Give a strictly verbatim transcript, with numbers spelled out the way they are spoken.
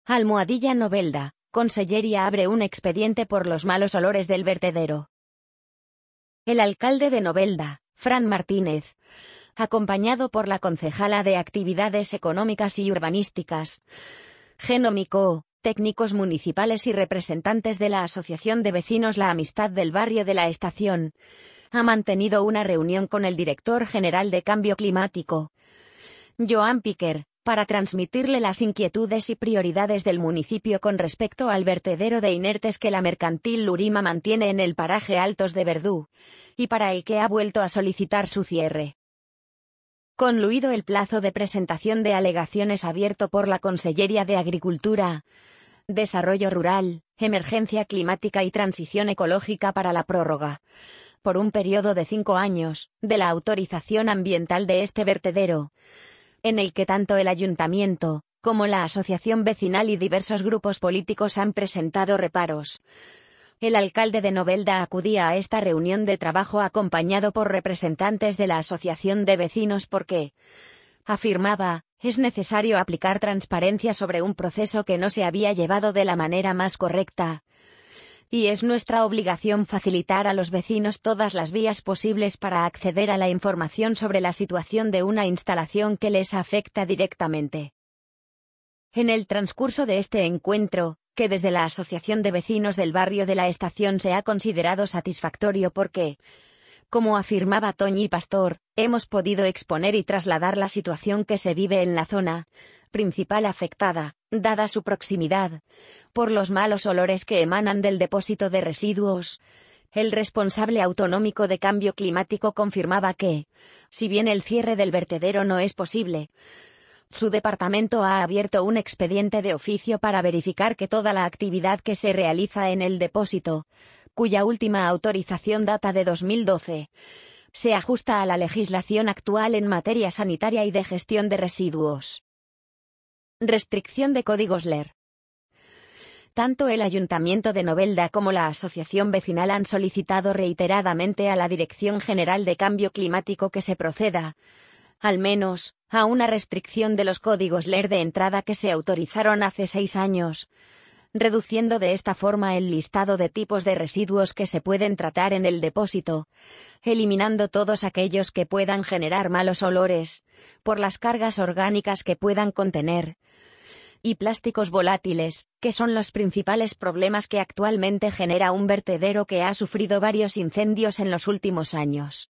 Almohadilla Novelda, Consellería abre un expediente por los malos olores del vertedero. El alcalde de Novelda, Fran Martínez, acompañado por la concejala de Actividades Económicas y Urbanísticas, Geno Micó, técnicos municipales y representantes de la Asociación de Vecinos La Amistad del Barrio de la Estación, ha mantenido una reunión con el director general de Cambio Climático, Joan Piquer, para transmitirle las inquietudes y prioridades del municipio con respecto al vertedero de inertes que la mercantil Lurima mantiene en el paraje Altos de Verdú, y para el que ha vuelto a solicitar su cierre. Concluido el plazo de presentación de alegaciones abierto por la Consellería de Agricultura, Desarrollo Rural, Emergencia Climática y Transición Ecológica para la prórroga, por un periodo de cinco años, de la autorización ambiental de este vertedero, en el que tanto el ayuntamiento, como la asociación vecinal y diversos grupos políticos han presentado reparos. El alcalde de Novelda acudía a esta reunión de trabajo acompañado por representantes de la asociación de vecinos porque, afirmaba, es necesario aplicar transparencia sobre un proceso que no se había llevado de la manera más correcta. Y es nuestra obligación facilitar a los vecinos todas las vías posibles para acceder a la información sobre la situación de una instalación que les afecta directamente. En el transcurso de este encuentro, que desde la Asociación de Vecinos del Barrio de la Estación se ha considerado satisfactorio porque, como afirmaba Toñi Pastor, hemos podido exponer y trasladar la situación que se vive en la zona principal afectada, dada su proximidad, por los malos olores que emanan del depósito de residuos. El responsable autonómico de Cambio Climático confirmaba que, si bien el cierre del vertedero no es posible, su departamento ha abierto un expediente de oficio para verificar que toda la actividad que se realiza en el depósito, cuya última autorización data de dos mil doce, se ajusta a la legislación actual en materia sanitaria y de gestión de residuos. Restricción de códigos L E R. Tanto el Ayuntamiento de Novelda como la Asociación Vecinal han solicitado reiteradamente a la Dirección General de Cambio Climático que se proceda, al menos, a una restricción de los códigos L E R de entrada que se autorizaron hace seis años, reduciendo de esta forma el listado de tipos de residuos que se pueden tratar en el depósito, eliminando todos aquellos que puedan generar malos olores, por las cargas orgánicas que puedan contener, y plásticos volátiles, que son los principales problemas que actualmente genera un vertedero que ha sufrido varios incendios en los últimos años.